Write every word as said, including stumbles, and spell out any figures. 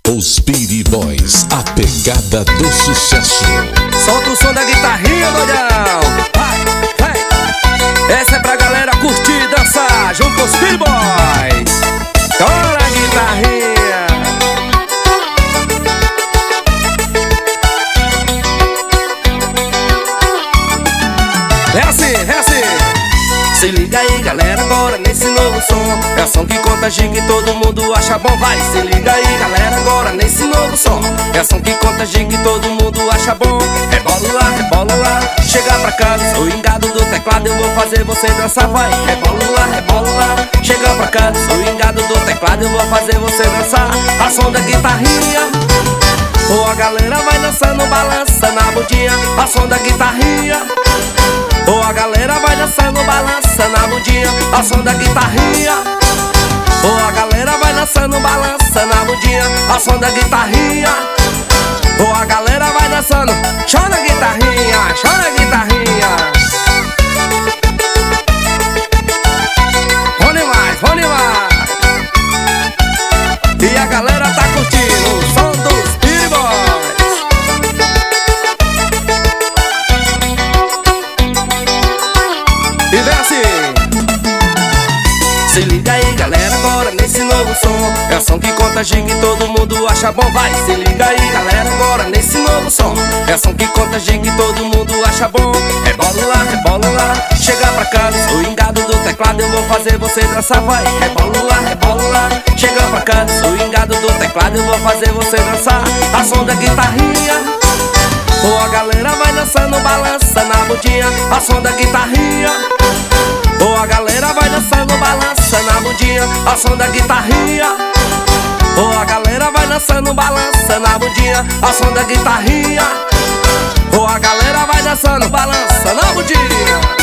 Os Speedy Boys, a pegada do sucesso. Solta o som da guitarrinha, doidão. Vai, vai. Essa é pra galera curtir e dançar junto com os Speedy Boys. Toca a guitarrinha. É assim, é assim. Se liga aí, galera, agora nesse novo som. É o som que contagia e todo mundo acha bom. Vai, se liga aí, galera, agora nesse novo som. É o som que contagia e todo mundo acha bom. Rebola lá, rebola lá, chega pra cá, sou o engado do teclado, eu vou fazer você dançar. Vai, rebola lá, rebola lá, chega pra cá, sou o engado do teclado, eu vou fazer você dançar. A som da guitarrinha. Ou a galera vai dançando, balança na bundinha. A som da guitarrinha. Ou a galera vai dançando, balança na bundinha. A som da guitarrinha. Ou a galera vai dançando, balança na bundinha. A som da guitarrinha. Ou a galera vai dançando, chora a guitarrinha, chora a guitarrinha. Bom demais, bom demais. E a galera tá curtindo o som dos Speedy Boys. E vem assim. Se liga aí, galera, agora nesse novo som. É o som que contagia e todo mundo acha bom. Vai, se liga aí, galera, agora nesse novo som. É o som que contagia e todo mundo acha bom. Rebola lá, rebola lá, chega pra cá, sou o engado do teclado, eu vou fazer você dançar. Vai, rebola lá, rebola lá, chega pra cá, sou o engado do teclado, eu vou fazer você dançar. A som da guitarrinha. Ou a galera vai dançando, balança na bundinha. A som da guitarrinha. Ou a galera vai dançando, balança na bundinha. A som da guitarrinha. Ou a galera vai dançando, balança na bundinha. A som da guitarrinha. Ou a galera vai dançando, balança na bundinha.